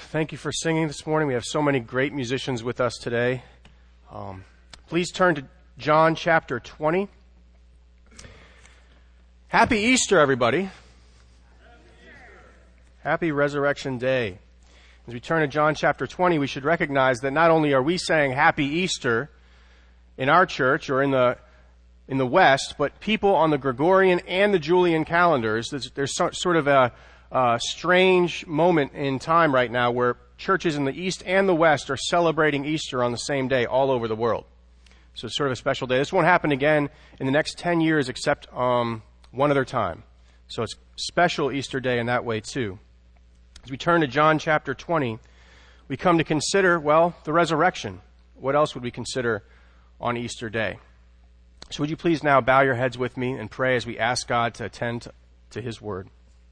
Thank you for singing this morning. We have so many great musicians with us today. Please turn to John chapter 20. Happy Easter, everybody. Happy Resurrection Day. As we turn to John chapter 20, we should recognize that not only are we saying Happy Easter in our church or in the West, but people on the Gregorian and the Julian calendars, there's sort of a strange moment in time right now where churches in the East and the West are celebrating Easter on the same day all over the world. So it's sort of a special day. This won't happen again in the next 10 years except one other time. So it's special Easter day in that way too. As we turn to John chapter 20, we come to consider, the resurrection. What else would we consider on Easter day? So would you please now bow your heads with me and pray as we ask God to attend to His word.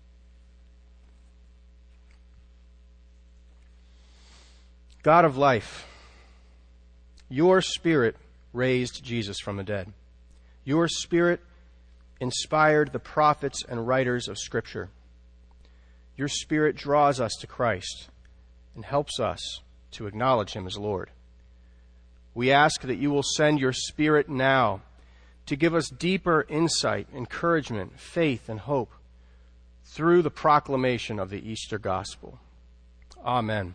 God of life, your Spirit raised Jesus from the dead. Your Spirit inspired the prophets and writers of Scripture. Your Spirit draws us to Christ and helps us to acknowledge Him as Lord. We ask that you will send your Spirit now to give us deeper insight, encouragement, faith, and hope through the proclamation of the Easter gospel. Amen.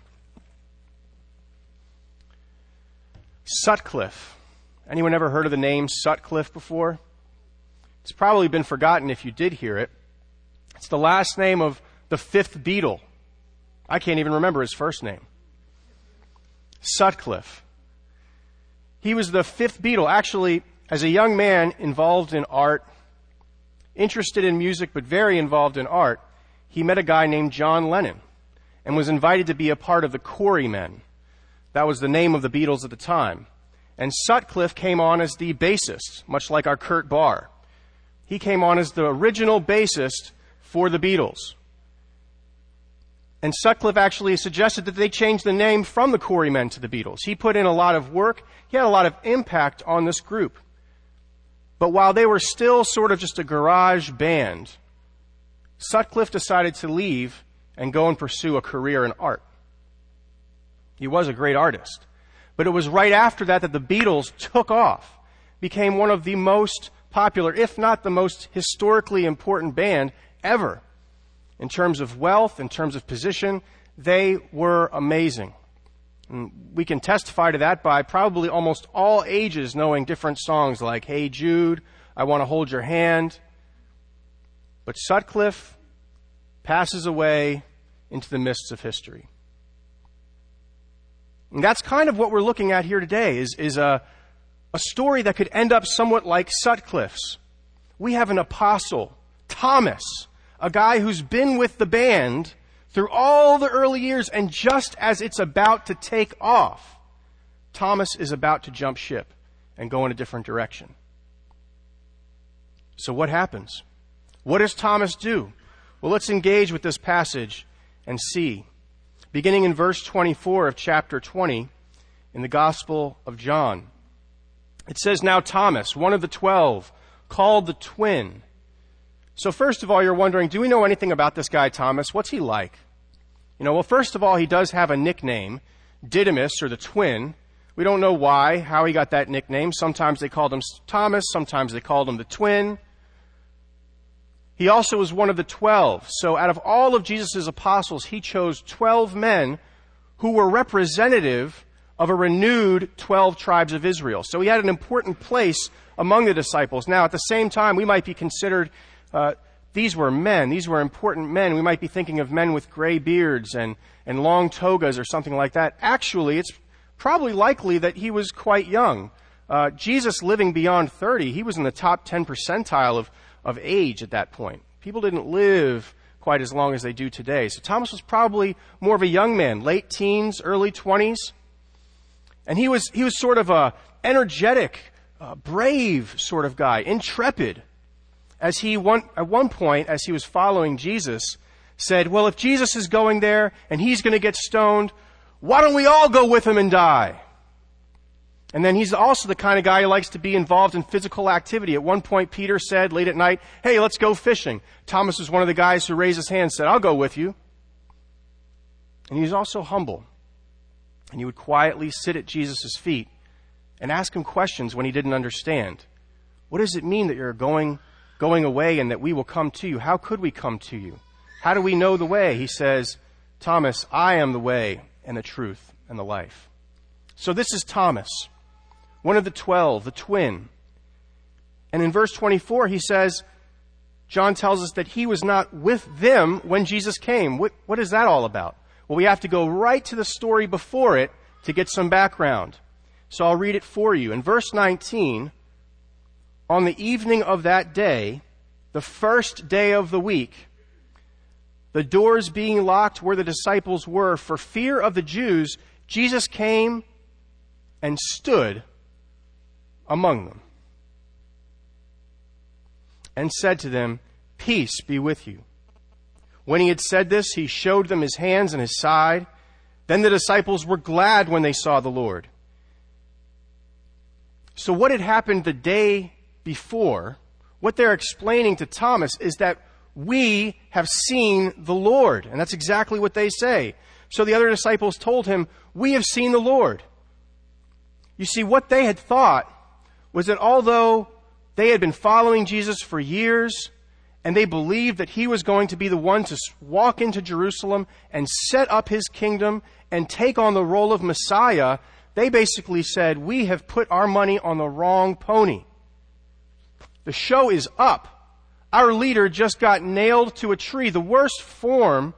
Sutcliffe. Anyone ever heard of the name Sutcliffe before? It's probably been forgotten if you did hear it. It's the last name of the fifth Beatle. I can't even remember his first name. Sutcliffe. He was the fifth Beatle. Actually, as a young man involved in art, interested in music but very involved in art, he met a guy named John Lennon and was invited to be a part of the Quarrymen. That was the name of the Beatles at the time. And Sutcliffe came on as the bassist, much like our Kurt Barr. He came on as the original bassist for the Beatles. And Sutcliffe actually suggested that they change the name from the Quarrymen to the Beatles. He put in a lot of work. He had a lot of impact on this group. But while they were still sort of just a garage band, Sutcliffe decided to leave and go and pursue a career in art. He was a great artist. But it was right after that that the Beatles took off, became one of the most popular, if not the most historically important band ever. In terms of wealth, in terms of position, they were amazing. And we can testify to that by probably almost all ages knowing different songs like Hey Jude, I Want to Hold Your Hand. But Sutcliffe passes away into the mists of history. And that's kind of what we're looking at here today, is a story that could end up somewhat like Sutcliffe's. We have an apostle, Thomas, a guy who's been with the band through all the early years, and just as it's about to take off, Thomas is about to jump ship and go in a different direction. So what happens? What does Thomas do? Well, let's engage with this passage and see. Beginning in verse 24 of chapter 20 in the Gospel of John. It says, Now Thomas, one of the 12, called the twin. So first of all, you're wondering, do we know anything about this guy Thomas? What's he like? First of all, he does have a nickname, Didymus, or the twin. We don't know why, how he got that nickname. Sometimes they called him Thomas, sometimes they called him the twin. He also was one of the 12. So out of all of Jesus' apostles, he chose 12 men who were representative of a renewed 12 tribes of Israel. So he had an important place among the disciples. Now, at the same time, we might be considered, these were men. These were important men. We might be thinking of men with gray beards and long togas or something like that. Actually, it's probably likely that he was quite young. Jesus living beyond 30, he was in the top 10 percentile of age at that point. People didn't live quite as long as they do today. So Thomas was probably more of a young man, late teens, early 20s. And he was sort of a energetic, brave sort of guy, intrepid. As at one point, as he was following Jesus, said, well, if Jesus is going there and he's going to get stoned, why don't we all go with him and die? And then he's also the kind of guy who likes to be involved in physical activity. At one point, Peter said late at night, hey, let's go fishing. Thomas was one of the guys who raised his hand and said, I'll go with you. And he was also humble. And he would quietly sit at Jesus' feet and ask him questions when he didn't understand. What does it mean that you're going away and that we will come to you? How could we come to you? How do we know the way? He says, Thomas, I am the way and the truth and the life. So this is Thomas, one of the 12, the twin. And in verse 24, he says, John tells us that he was not with them when Jesus came. What is that all about? Well, we have to go right to the story before it to get some background. So I'll read it for you. In verse 19, on the evening of that day, the first day of the week, the doors being locked where the disciples were for fear of the Jews, Jesus came and stood among them and said to them, Peace be with you. When he had said this, he showed them his hands and his side. Then the disciples were glad when they saw the Lord. So what had happened the day before, what they're explaining to Thomas is that we have seen the Lord. And that's exactly what they say. So the other disciples told him, we have seen the Lord. You see, what they had thought was that although they had been following Jesus for years, and they believed that he was going to be the one to walk into Jerusalem and set up his kingdom and take on the role of Messiah, they basically said, we have put our money on the wrong pony. The show is up. Our leader just got nailed to a tree. The worst form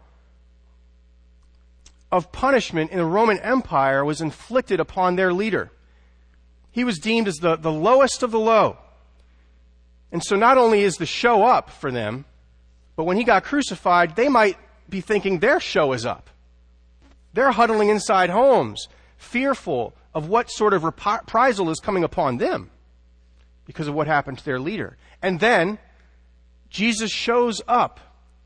of punishment in the Roman Empire was inflicted upon their leader. He was deemed as the lowest of the low. And so not only is the show up for them, but when he got crucified, they might be thinking their show is up. They're huddling inside homes, fearful of what sort of reprisal is coming upon them because of what happened to their leader. And then Jesus shows up.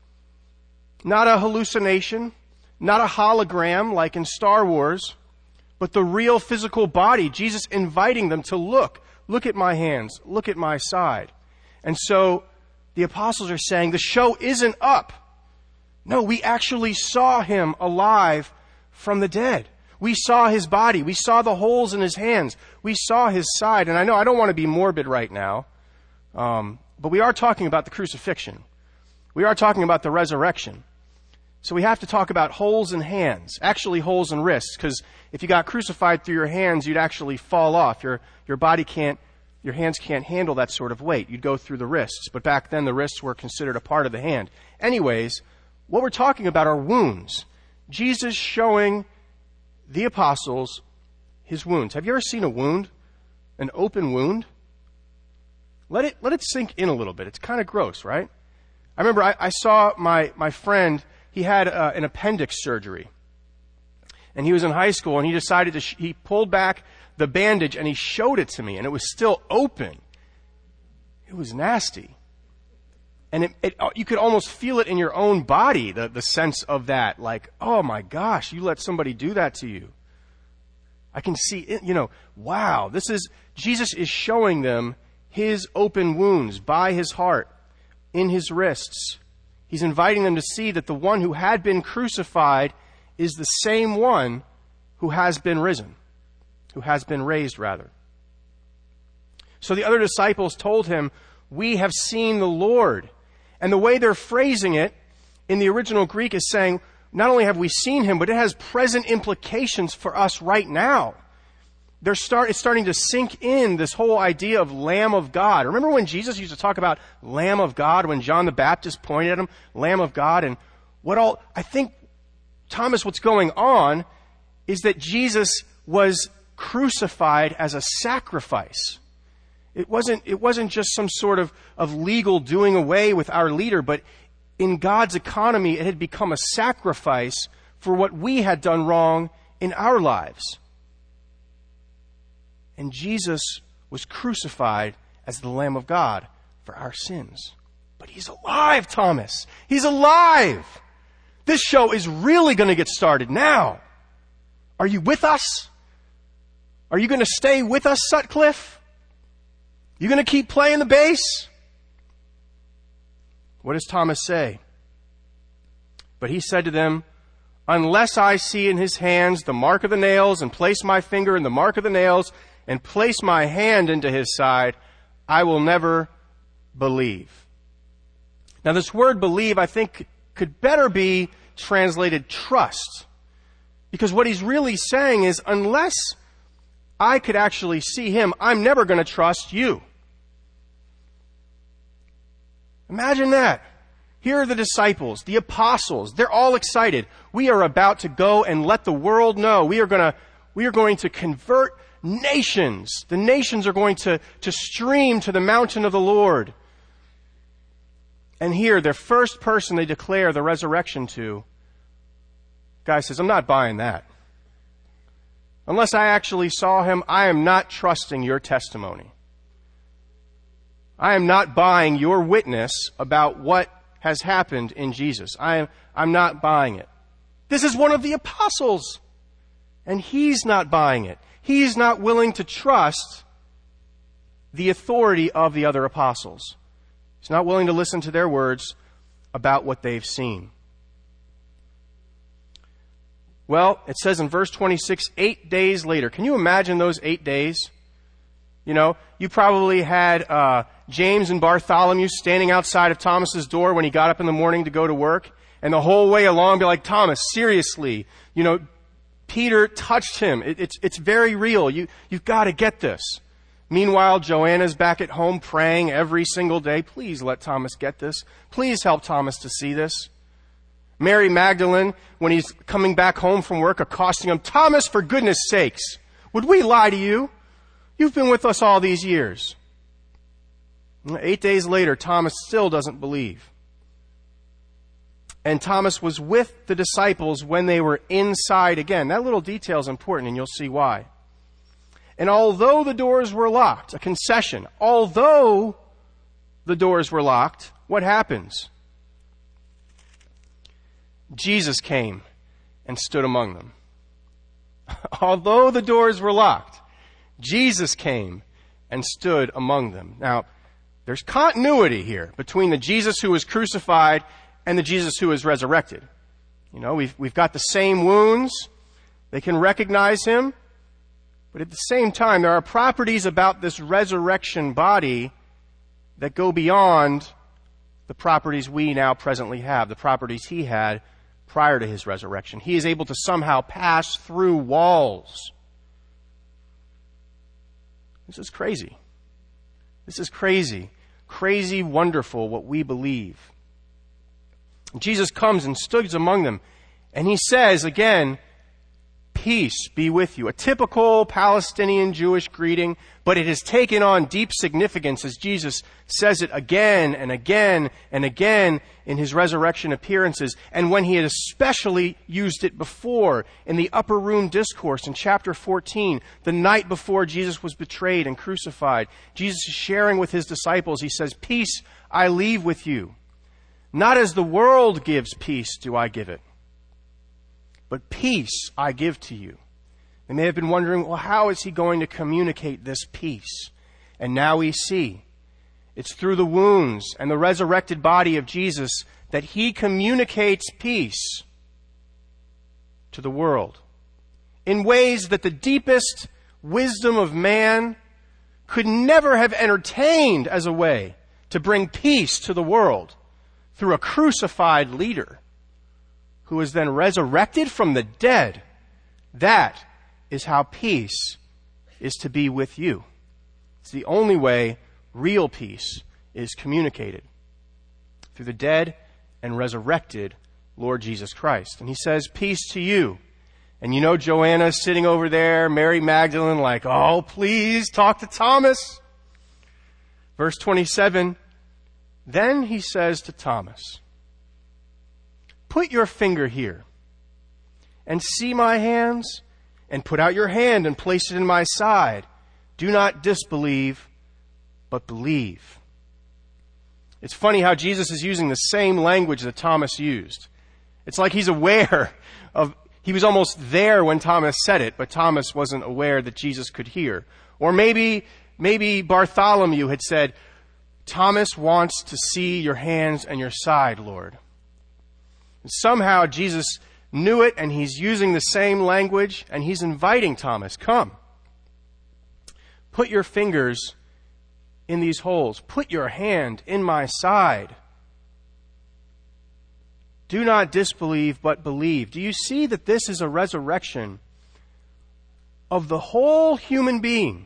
Not a hallucination, not a hologram like in Star Wars, but the real physical body. Jesus inviting them to look at my hands, look at my side. And so the apostles are saying the show isn't up. No, we actually saw him alive from the dead. We saw his body. We saw the holes in his hands. We saw his side. And I know I don't want to be morbid right now, but we are talking about the crucifixion. We are talking about the resurrection. So we have to talk about holes in hands, actually holes in wrists, because if you got crucified through your hands, you'd actually fall off. Your body can't, your hands can't handle that sort of weight. You'd go through the wrists. But back then, the wrists were considered a part of the hand. Anyways, what we're talking about are wounds. Jesus showing the apostles his wounds. Have you ever seen a wound? An open wound? Let it sink in a little bit. It's kind of gross, right? I remember I saw my friend, he had an appendix surgery. And he was in high school, and he decided he pulled back the bandage, and he showed it to me, and it was still open. It was nasty. And you could almost feel it in your own body, the sense of that. Like, oh my gosh, you let somebody do that to you. I can see it, wow, Jesus is showing them his open wounds by his heart, in his wrists. He's inviting them to see that the one who had been crucified is the same one who has been risen, who has been raised, rather. So the other disciples told him, we have seen the Lord. And the way they're phrasing it in the original Greek is saying, not only have we seen him, but it has present implications for us right now. It's starting to sink in, this whole idea of Lamb of God. Remember when Jesus used to talk about Lamb of God, when John the Baptist pointed at him, Lamb of God, and I think, Thomas, what's going on is that Jesus was crucified as a sacrifice. It wasn't just some sort of legal doing away with our leader, but in God's economy, it had become a sacrifice for what we had done wrong in our lives. And Jesus was crucified as the Lamb of God for our sins. But he's alive, Thomas. He's alive. This show is really going to get started now. Are you with us? Are you going to stay with us, Sutcliffe? You going to keep playing the bass? What does Thomas say? But he said to them, unless I see in his hands the mark of the nails, and place my finger in the mark of the nails, and place my hand into his side, I will never believe. Now this word believe, I think, could better be translated trust. Because what he's really saying is, unless I could actually see him, I'm never going to trust you. Imagine that. Here are the disciples, the apostles. They're all excited. We are about to go and let the world know. We are going to convert nations. The nations are going to stream to the mountain of the Lord. And here, their first person they declare the resurrection to, guy says, I'm not buying that. Unless I actually saw him, I am not trusting your testimony. I am not buying your witness about what has happened in Jesus. I'm not buying it. This is one of the apostles, and he's not buying it. He's not willing to trust the authority of the other apostles. He's not willing to listen to their words about what they've seen. Well, it says in verse 26, 8 days later. Can you imagine those 8 days? You know, you probably had James and Bartholomew standing outside of Thomas's door when he got up in the morning to go to work. And the whole way along be like, Thomas, seriously, you know, Peter touched him. It's very real. You've got to get this. Meanwhile, Joanna's back at home praying every single day. Please let Thomas get this. Please help Thomas to see this. Mary Magdalene, when he's coming back home from work, accosting him, Thomas, for goodness sakes, would we lie to you? You've been with us all these years. 8 days later, Thomas still doesn't believe. And Thomas was with the disciples when they were inside again. That little detail is important, and you'll see why. And although the doors were locked, a concession, although the doors were locked, what happens? Jesus came and stood among them. Although the doors were locked, Jesus came and stood among them. Now, there's continuity here between the Jesus who was crucified and the Jesus who was resurrected. You know, we've got the same wounds. They can recognize him. But at the same time, there are properties about this resurrection body that go beyond the properties we now presently have, the properties he had prior to his resurrection. He is able to somehow pass through walls. This is crazy. This is crazy. Crazy wonderful what we believe. Jesus comes and stands among them, and he says again, peace be with you. A typical Palestinian Jewish greeting, but it has taken on deep significance as Jesus says it again and again and again in his resurrection appearances, and when he had especially used it before in the upper room discourse in chapter 14, the night before Jesus was betrayed and crucified. Jesus is sharing with his disciples. He says, peace I leave with you. Not as the world gives peace do I give it, but peace I give to you. They may have been wondering, well, how is he going to communicate this peace? And now we see. It's through the wounds and the resurrected body of Jesus that he communicates peace to the world in ways that the deepest wisdom of man could never have entertained as a way to bring peace to the world through a crucified leader who was then resurrected from the dead. That is how peace is to be with you. It's the only way real peace is communicated, through the dead and resurrected Lord Jesus Christ. And he says, peace to you. And you know Joanna's sitting over there, Mary Magdalene, like, oh, please talk to Thomas. Verse 27, then he says to Thomas, put your finger here and see my hands, and put out your hand and place it in my side. Do not disbelieve, but believe. It's funny how Jesus is using the same language that Thomas used. It's like he's aware of, he was almost there when Thomas said it, but Thomas wasn't aware that Jesus could hear. Or maybe Bartholomew had said, Thomas wants to see your hands and your side, Lord. And somehow Jesus knew it, and he's using the same language, and he's inviting Thomas, come. Put your fingers in these holes. Put your hand in my side. Do not disbelieve, but believe. Do you see that this is a resurrection of the whole human being?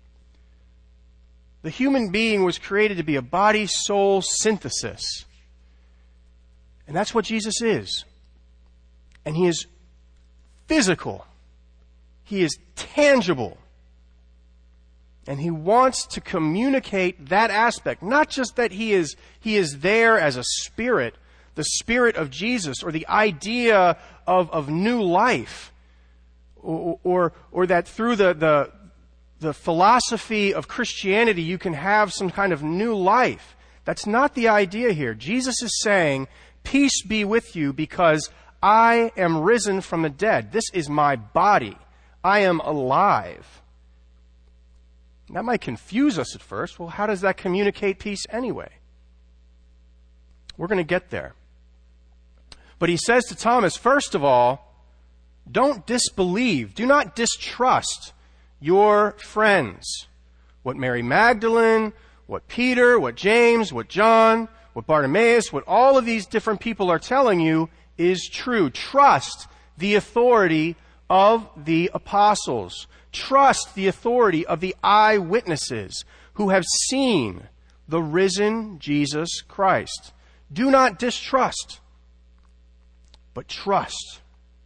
The human being was created to be a body-soul synthesis. And that's what Jesus is. And he is physical. He is tangible. And he wants to communicate that aspect. Not just that he is there as a spirit, the spirit of Jesus, or the idea of new life, or that through the philosophy of Christianity you can have some kind of new life. That's not the idea here. Jesus is saying, peace be with you because I am risen from the dead. This is my body. I am alive. That might confuse us at first. Well, how does that communicate peace anyway? We're going to get there. But he says to Thomas, first of all, don't disbelieve. Do not distrust your friends. What Mary Magdalene, what Peter, what James, what John, what Bartimaeus, what all of these different people are telling you is true. Trust the authority of the apostles. Trust the authority of the eyewitnesses who have seen the risen Jesus Christ. Do not distrust, but trust.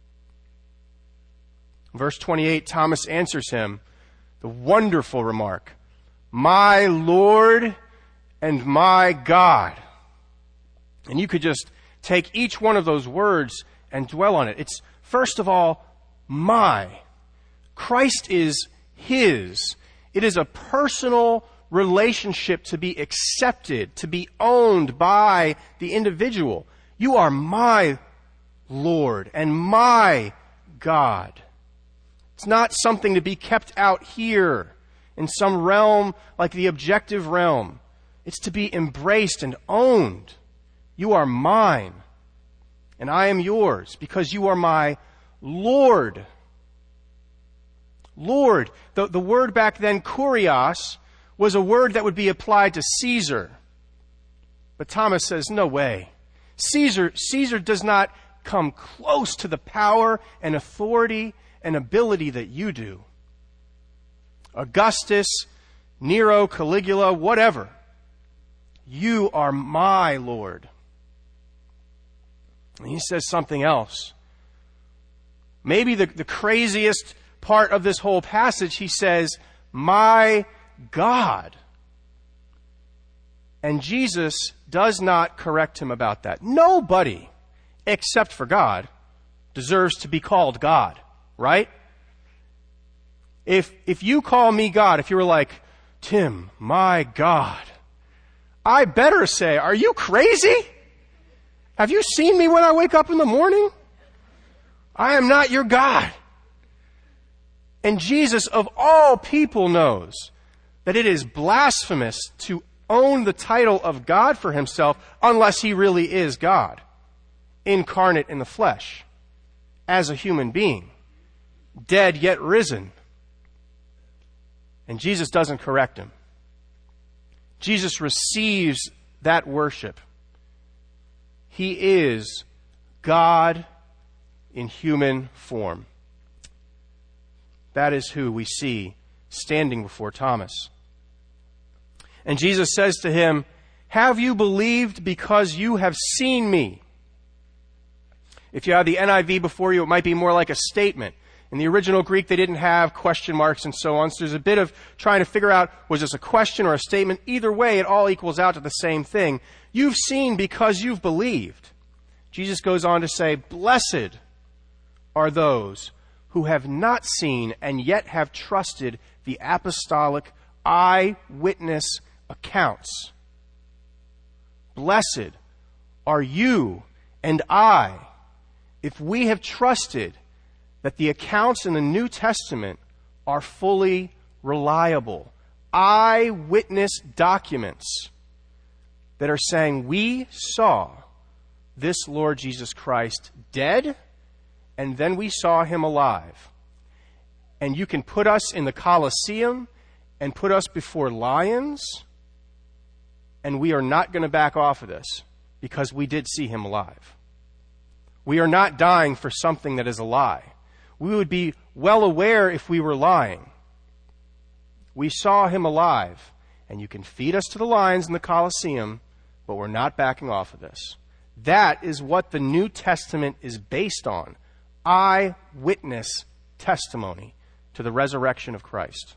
Verse 28, Thomas answers him the wonderful remark, my Lord and my God. And you could just take each one of those words and dwell on it. It's, first of all, my. Christ is his. It is a personal relationship to be accepted, to be owned by the individual. You are my Lord and my God. It's not something to be kept out here in some realm like the objective realm. It's to be embraced and owned. You are mine, and I am yours because you are my Lord. Lord. The word back then, kurios, was a word that would be applied to Caesar. But Thomas says, no way. Caesar does not come close to the power and authority and ability that you do. Augustus, Nero, Caligula, whatever. You are my Lord. And he says something else. Maybe the craziest part of this whole passage, he says, my God. And Jesus does not correct him about that. Nobody, except for God, deserves to be called God, right? If you call me God, if you were like, Tim, my God, I better say, are you crazy? Have you seen me when I wake up in the morning? I am not your God. And Jesus, of all people, knows that it is blasphemous to own the title of God for himself unless he really is God, incarnate in the flesh, as a human being, dead yet risen. And Jesus doesn't correct him. Jesus receives that worship. He is God in human form. That is who we see standing before Thomas. And Jesus says to him, have you believed because you have seen me? If you have the NIV before you, it might be more like a statement. In the original Greek, they didn't have question marks and so on. So there's a bit of trying to figure out, was this a question or a statement? Either way, it all equals out to the same thing. You've seen because you've believed. Jesus goes on to say, blessed are those who have not seen and yet have trusted the apostolic eyewitness accounts. Blessed are you and I if we have trusted that the accounts in the New Testament are fully reliable. Eyewitness documents that are saying we saw this Lord Jesus Christ dead and then we saw him alive. And you can put us in the Colosseum and put us before lions, and we are not going to back off of this because we did see him alive. We are not dying for something that is a lie. We would be well aware if we were lying. We saw him alive, and you can feed us to the lions in the Colosseum, but we're not backing off of this. That is what the New Testament is based on. Eyewitness testimony to the resurrection of Christ.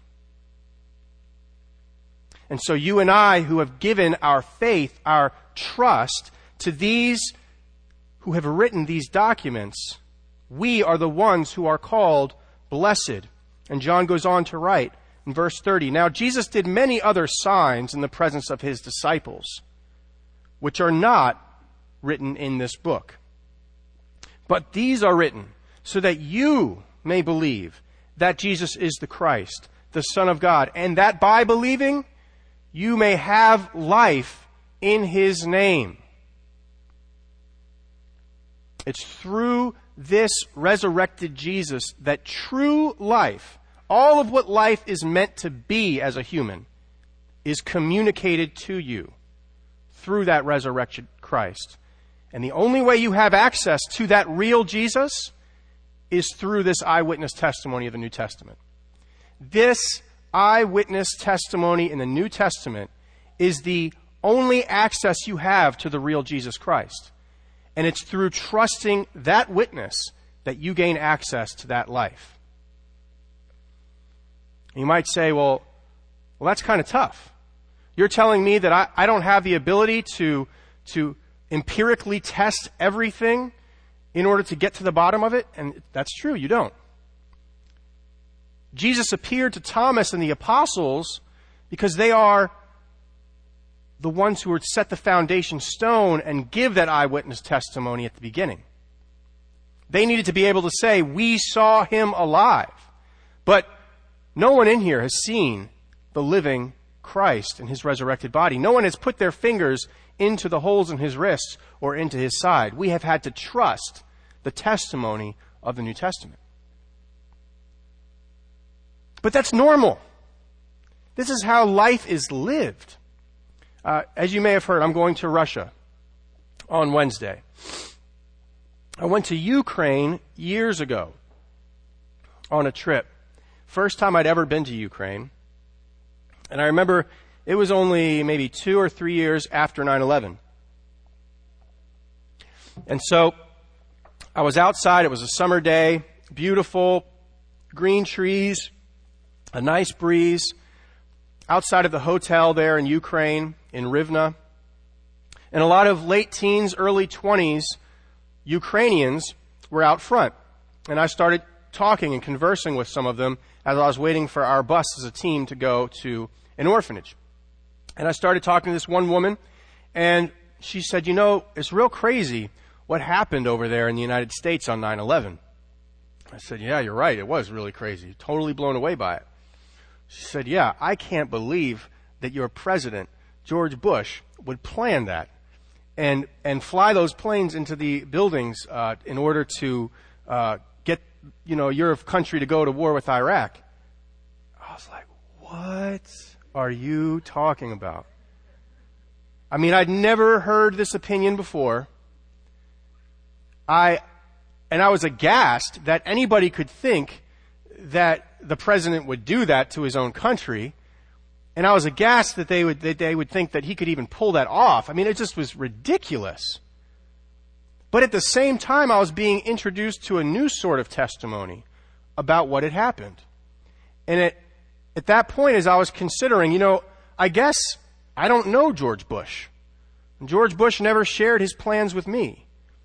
And so you and I, who have given our faith, our trust to these who have written these documents, we are the ones who are called blessed. And John goes on to write in verse 30, "Now Jesus did many other signs in the presence of his disciples, which are not written in this book. But these are written so that you may believe that Jesus is the Christ, the Son of God, and that by believing you may have life in his name." It's through this resurrected Jesus that true life, all of what life is meant to be as a human, is communicated to you through that resurrected Christ. And the only way you have access to that real Jesus is through this eyewitness testimony of the New Testament. This eyewitness testimony in the New Testament is the only access you have to the real Jesus Christ. And it's through trusting that witness that you gain access to that life. You might say, well, that's kind of tough. You're telling me that I don't have the ability to empirically test everything in order to get to the bottom of it? And that's true, you don't. Jesus appeared to Thomas and the apostles because they are the ones who would set the foundation stone and give that eyewitness testimony at the beginning. They needed to be able to say, we saw him alive. But no one in here has seen the living Christ in his resurrected body. No one has put their fingers into the holes in his wrists or into his side. We have had to trust the testimony of the New Testament. But that's normal. This is how life is lived. As you may have heard, I'm going to Russia on Wednesday. I went to Ukraine years ago on a trip. First time I'd ever been to Ukraine. And I remember it was only maybe 2 or 3 years after 9/11. And so I was outside. It was a summer day, beautiful, green trees, a nice breeze, outside of the hotel there in Ukraine, in Rivne. And a lot of late teens, early 20s Ukrainians were out front. And I started talking and conversing with some of them as I was waiting for our bus as a team to go to an orphanage. And I started talking to this one woman, and she said, you know, it's real crazy what happened over there in the United States on 9/11. I said, yeah, you're right. It was really crazy. Totally blown away by it. She said, yeah, I can't believe that your president, George Bush, would plan that and fly those planes into the buildings in order to get, your country to go to war with Iraq. I was like, what are you talking about? I mean, I'd never heard this opinion before. I was aghast that anybody could think that the president would do that to his own country. And I was aghast that they would think that he could even pull that off. I mean, it just was ridiculous. But at the same time, I was being introduced to a new sort of testimony about what had happened. And at that point, as I was considering, I guess I don't know George Bush. George Bush never shared his plans with me.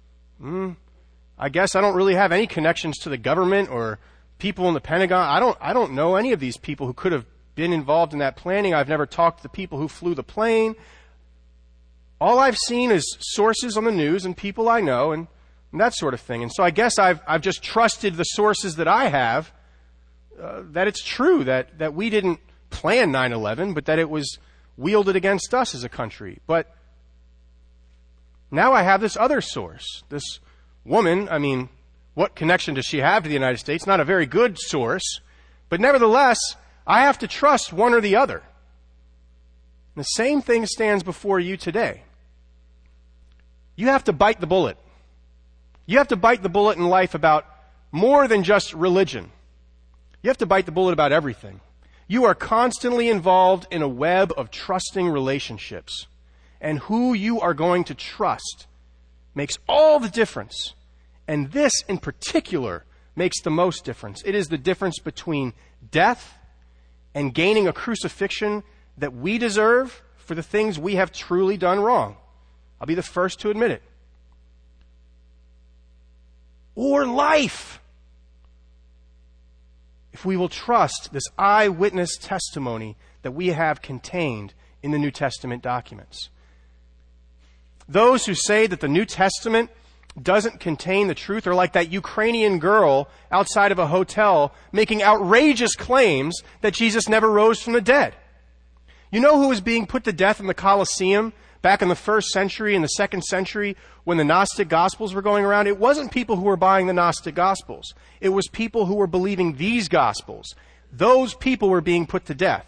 I guess I don't really have any connections to the government or people in the Pentagon. I don't know any of these people who could have been involved in that planning. I've never talked to the people who flew the plane. All I've seen is sources on the news and people I know and that sort of thing. And so I guess I've just trusted the sources that I have, that it's true that we didn't plan 9/11, but that it was wielded against us as a country. But now I have this other source. This woman, What connection does she have to the United States? Not a very good source. But nevertheless, I have to trust one or the other. The same thing stands before you today. You have to bite the bullet. You have to bite the bullet in life about more than just religion. You have to bite the bullet about everything. You are constantly involved in a web of trusting relationships. And who you are going to trust makes all the difference. And this in particular makes the most difference. It is the difference between death and gaining a crucifixion that we deserve for the things we have truly done wrong. I'll be the first to admit it. Or life. If we will trust this eyewitness testimony that we have contained in the New Testament documents. Those who say that the New Testament doesn't contain the truth are like that Ukrainian girl outside of a hotel making outrageous claims that Jesus never rose from the dead. You know who was being put to death in the Colosseum back in the 1st century and the 2nd century when the Gnostic Gospels were going around? It wasn't people who were buying the Gnostic Gospels. It was people who were believing these Gospels. Those people were being put to death.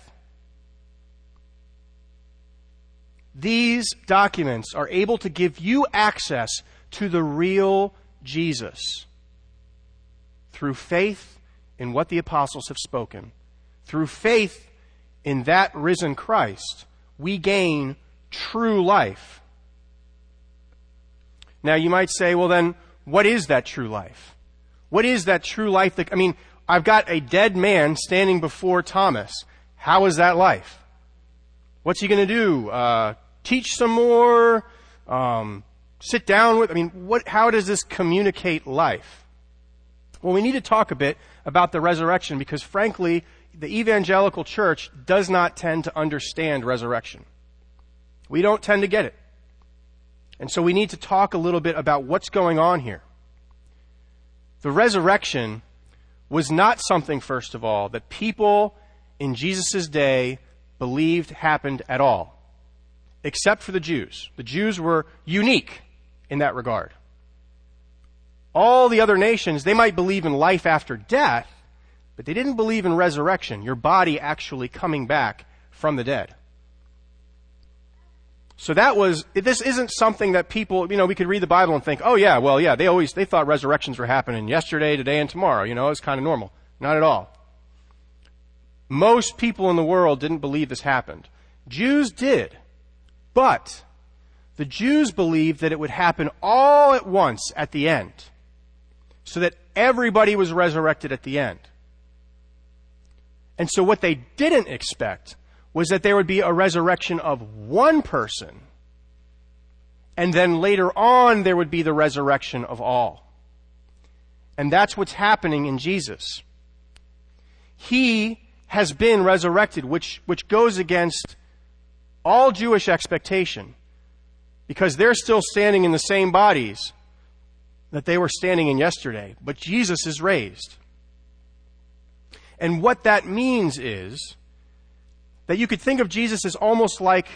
These documents are able to give you access to the real Jesus through faith in what the apostles have spoken. Through faith in that risen Christ, we gain true life. Now you might say, well then, what is that true life? What is that true life? I've got a dead man standing before Thomas. How is that life? What's he going to do? Teach some more? Sit down with? How does this communicate life? Well, we need to talk a bit about the resurrection because frankly, the evangelical church does not tend to understand resurrection. We don't tend to get it. And so we need to talk a little bit about what's going on here. The resurrection was not something, first of all, that people in Jesus' day believed happened at all. Except for the Jews. The Jews were unique in that regard. All the other nations, they might believe in life after death, but they didn't believe in resurrection, your body actually coming back from the dead. So this isn't something that people, we could read the Bible and think, they thought resurrections were happening yesterday, today, and tomorrow. It's kind of normal. Not at all. Most people in the world didn't believe this happened. Jews did. But the Jews believed that it would happen all at once at the end, so that everybody was resurrected at the end. And so what they didn't expect was that there would be a resurrection of one person, and then later on there would be the resurrection of all. And that's what's happening in Jesus. He has been resurrected, which goes against all Jewish expectation, because they're still standing in the same bodies that they were standing in yesterday. But Jesus is raised. And what that means is that you could think of Jesus as almost like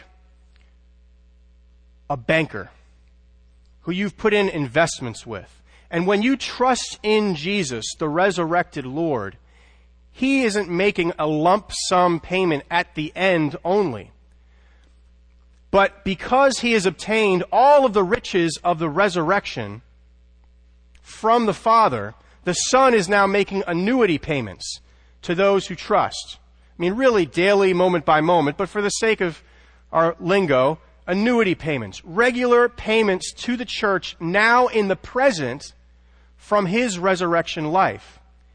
a banker who you've put in investments with. And when you trust in Jesus, the resurrected Lord, He isn't making a lump sum payment at the end only. But because He has obtained all of the riches of the resurrection from the Father, the Son is now making annuity payments to those who trust. Really daily, moment by moment, but for the sake of our lingo, annuity payments, regular payments to the church now in the present from His resurrection life.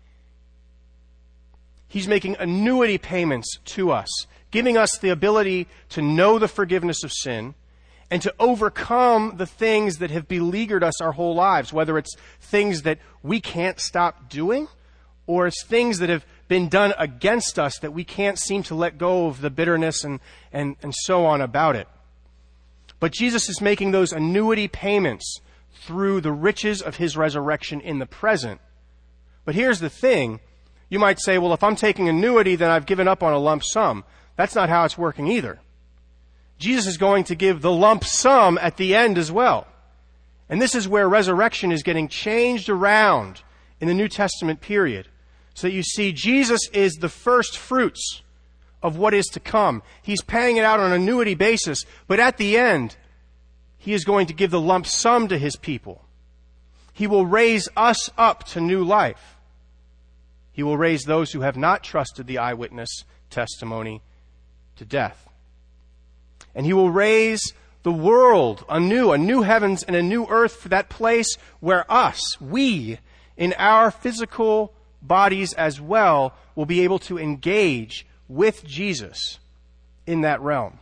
He's making annuity payments to us, giving us the ability to know the forgiveness of sin and to overcome the things that have beleaguered us our whole lives, whether it's things that we can't stop doing or it's things that have been done against us that we can't seem to let go of the bitterness and so on about it. But Jesus is making those annuity payments through the riches of His resurrection in the present. But here's the thing. You might say, well, if I'm taking annuity, then I've given up on a lump sum. That's not how it's working either. Jesus is going to give the lump sum at the end as well. And this is where resurrection is getting changed around in the New Testament period. So that you see Jesus is the first fruits of what is to come. He's paying it out on an annuity basis, but at the end, he is going to give the lump sum to his people. He will raise us up to new life. He will raise those who have not trusted the eyewitness testimony to death. And he will raise the world anew, a new heavens and a new earth, for that place where we, in our physical bodies as well, will be able to engage with Jesus in that realm.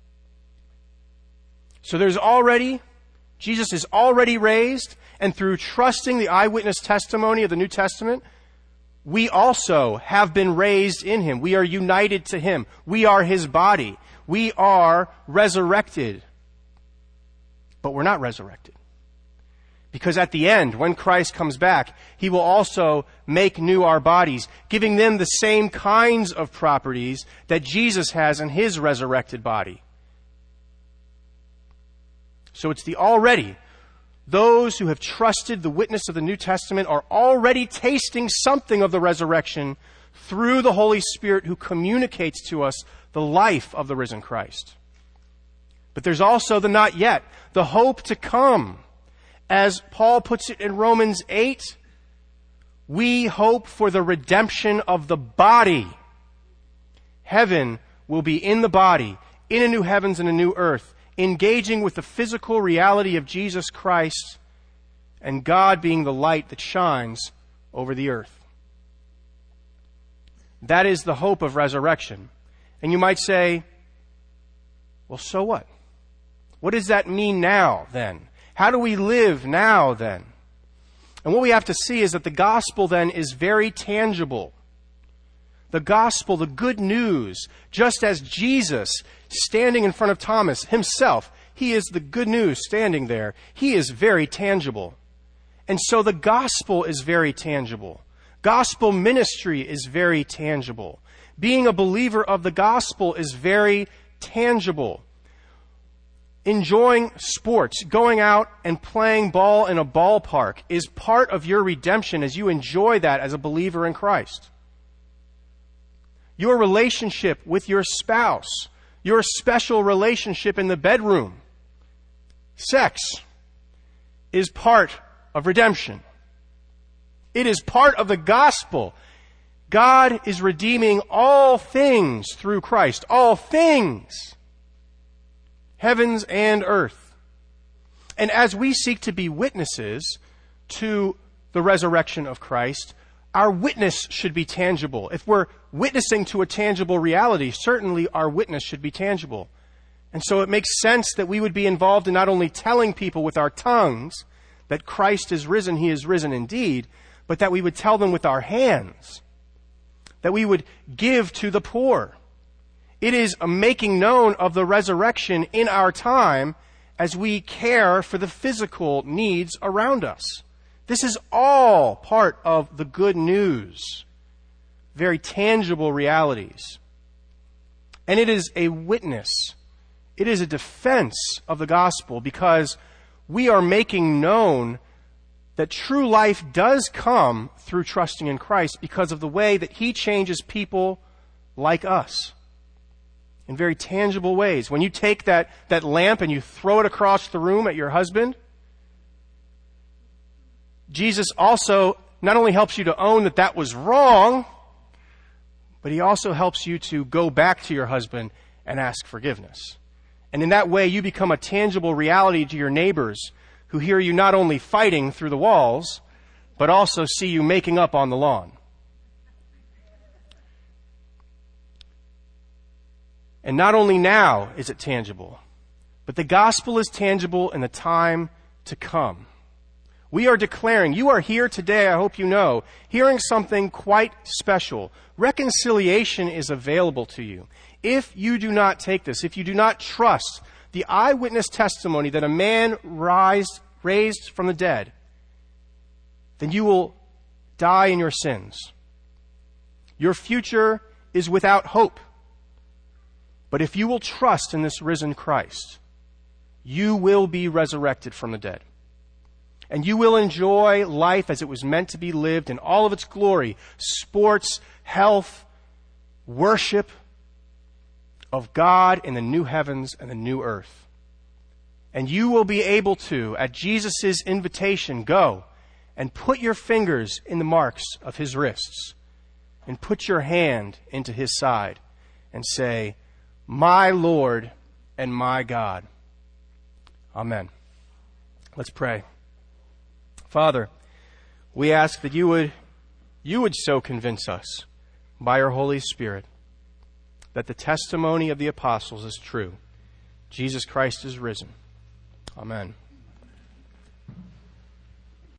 So Jesus is already raised, and through trusting the eyewitness testimony of the New Testament, we also have been raised in him. We are united to him. We are his body. We are resurrected. But we're not resurrected. Because at the end, when Christ comes back, he will also make new our bodies, giving them the same kinds of properties that Jesus has in his resurrected body. So it's the already. Those who have trusted the witness of the New Testament are already tasting something of the resurrection through the Holy Spirit who communicates to us the life of the risen Christ. But there's also the not yet, the hope to come. As Paul puts it in Romans 8, we hope for the redemption of the body. Heaven will be in the body, in a new heavens and a new earth, engaging with the physical reality of Jesus Christ and God being the light that shines over the earth. That is the hope of resurrection. And you might say, well, so what? What does that mean now, then? How do we live now, then? And what we have to see is that the gospel, then, is very tangible. The gospel, the good news, just as Jesus, standing in front of Thomas himself, he is the good news standing there. He is very tangible. And so the gospel is very tangible. Gospel ministry is very tangible. Being a believer of the gospel is very tangible. Enjoying sports, going out and playing ball in a ballpark is part of your redemption as you enjoy that as a believer in Christ. Your relationship with your spouse, your special relationship in the bedroom, sex, is part of redemption. It is part of the gospel. God is redeeming all things through Christ. All things. Heavens and earth. And as we seek to be witnesses to the resurrection of Christ, our witness should be tangible. If we're witnessing to a tangible reality, certainly our witness should be tangible. And so it makes sense that we would be involved in not only telling people with our tongues that Christ is risen, he is risen indeed, but that we would tell them with our hands, that we would give to the poor. It is a making known of the resurrection in our time as we care for the physical needs around us. This is all part of the good news. Very tangible realities. And it is a witness. It is a defense of the gospel because we are making known that true life does come through trusting in Christ because of the way that he changes people like us. In very tangible ways. When you take that lamp and you throw it across the room at your husband, Jesus also not only helps you to own that was wrong, but he also helps you to go back to your husband and ask forgiveness. And in that way, you become a tangible reality to your neighbors who hear you not only fighting through the walls, but also see you making up on the lawn. And not only now is it tangible, but the gospel is tangible in the time to come. We are declaring, you are here today, I hope you know, hearing something quite special. Reconciliation is available to you. If you do not take this, if you do not trust the eyewitness testimony that a man raised from the dead, then you will die in your sins. Your future is without hope. But if you will trust in this risen Christ, you will be resurrected from the dead. and you will enjoy life as it was meant to be lived in all of its glory, sports, health, worship of God in the new heavens and the new earth. And you will be able to, at Jesus' invitation, go and put your fingers in the marks of his wrists and put your hand into his side and say, "My Lord and my God." Amen. Let's pray. Father, we ask that you would so convince us by your Holy Spirit that the testimony of the apostles is true. Jesus Christ is risen. Amen.